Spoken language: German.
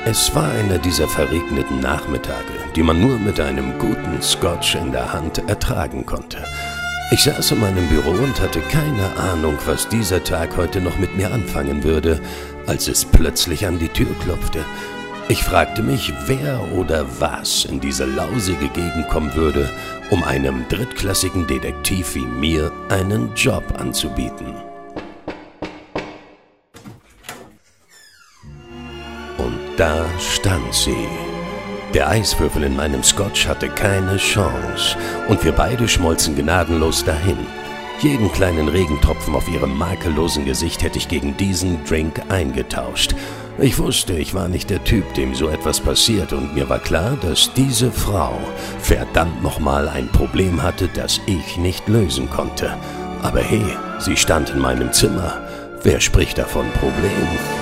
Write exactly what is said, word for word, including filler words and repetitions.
Es war einer dieser verregneten Nachmittage, die man nur mit einem guten Scotch in der Hand ertragen konnte. Ich saß in meinem Büro und hatte keine Ahnung, was dieser Tag heute noch mit mir anfangen würde, als es plötzlich an die Tür klopfte. Ich fragte mich, wer oder was in diese lausige Gegend kommen würde, um einem drittklassigen Detektiv wie mir einen Job anzubieten. Und da stand sie. Der Eiswürfel in meinem Scotch hatte keine Chance und wir beide schmolzen gnadenlos dahin. Jeden kleinen Regentropfen auf ihrem makellosen Gesicht hätte ich gegen diesen Drink eingetauscht. Ich wusste, ich war nicht der Typ, dem so etwas passiert, und mir war klar, dass diese Frau verdammt nochmal ein Problem hatte, das ich nicht lösen konnte. Aber hey, sie stand in meinem Zimmer. Wer spricht davon Problem?